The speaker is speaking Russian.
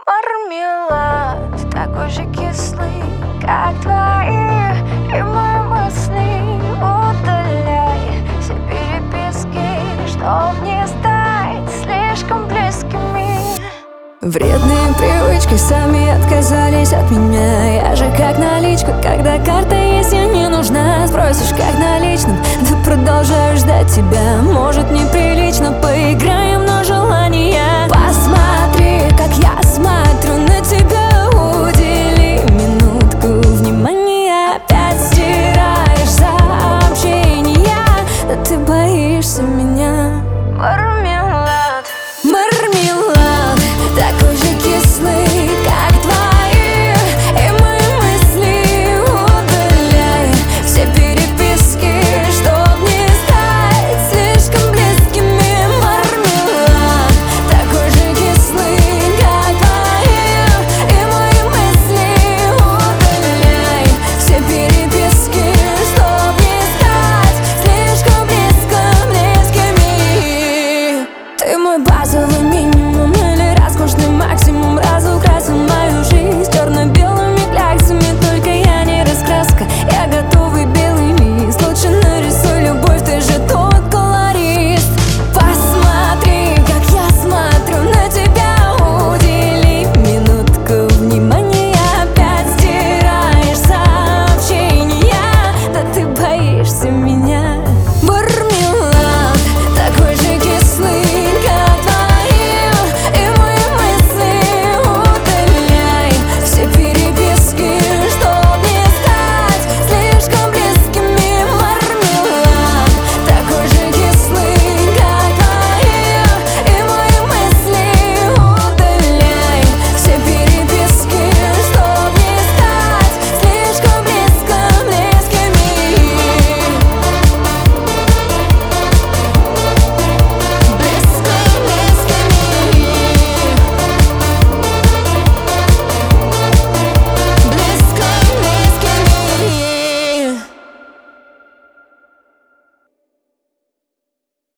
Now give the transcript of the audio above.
мармелад, такой же кислый, как твои и мои мысли. Удаляй все переписки, чтоб не стать слишком близкими. Вредные привычки сами отказались от меня. Я же как наличка, когда карта есть, я не нужна. Спросишь, как наличным, да продолжаю ждать тебя. Может, неприлично, поиграем